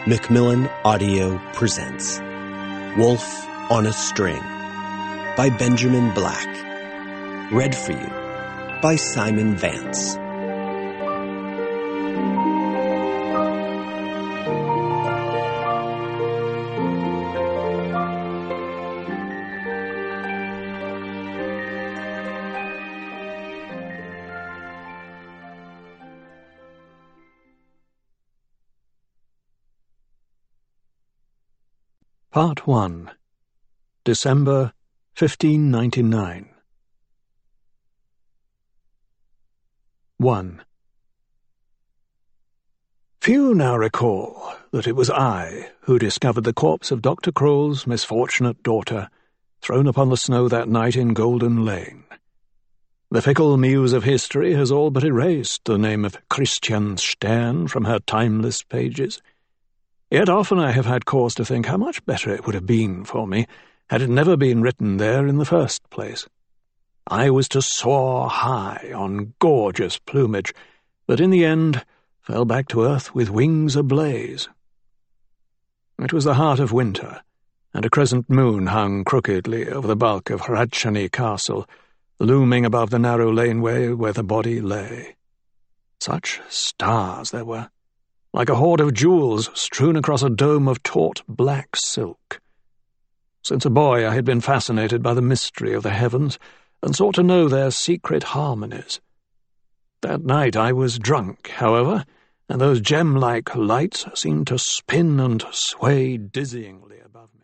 Macmillan Audio presents Wolf on a String by Benjamin Black. Read for you by Simon Vance. Part 1. December 1599. 1. Few now recall that it was I who discovered the corpse of Dr. Kroll's misfortunate daughter, thrown upon the snow that night in Golden Lane. The fickle muse of history has all but erased the name of Christian Stern from her timeless pages. Yet often I have had cause to think how much better it would have been for me had it never been written there in the first place. I was to soar high on gorgeous plumage, but in the end fell back to earth with wings ablaze. It was the heart of winter, and a crescent moon hung crookedly over the bulk of Hradčany Castle, looming above the narrow laneway where the body lay. Such stars there were, like a hoard of jewels strewn across a dome of taut black silk. Since a boy I had been fascinated by the mystery of the heavens, and sought to know their secret harmonies. That night I was drunk, however, and those gem-like lights seemed to spin and sway dizzyingly above me.